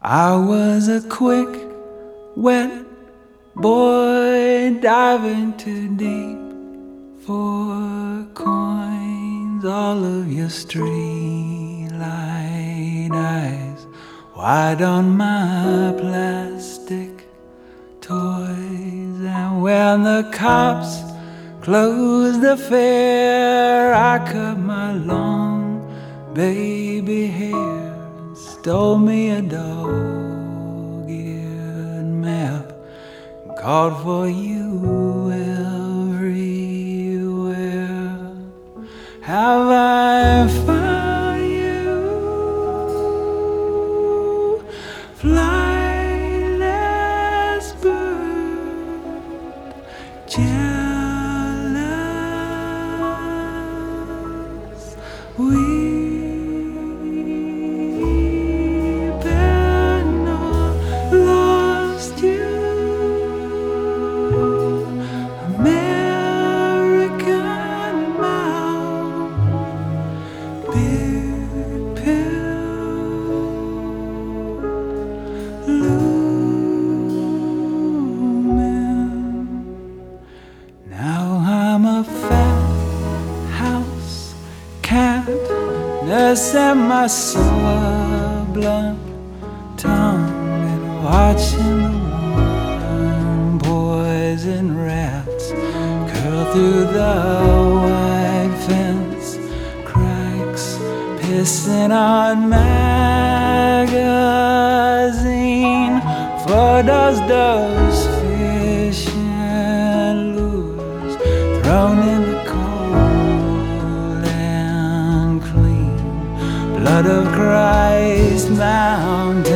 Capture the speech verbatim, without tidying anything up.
I was a quick, wet boy diving too deep for coins. All of your streetlight eyes wide on my plastic toys. And when the cops closed the fair, I cut my long baby hair, stole me a dog-eared map, and called for you everywhere. Have I found you, flightless bird, jealous? We and my sore blunt tongue, and watching the warm poison rats curl through the white fence cracks, pissing on magazine photos, those fishing lures thrown in the blood of Christ Mountain.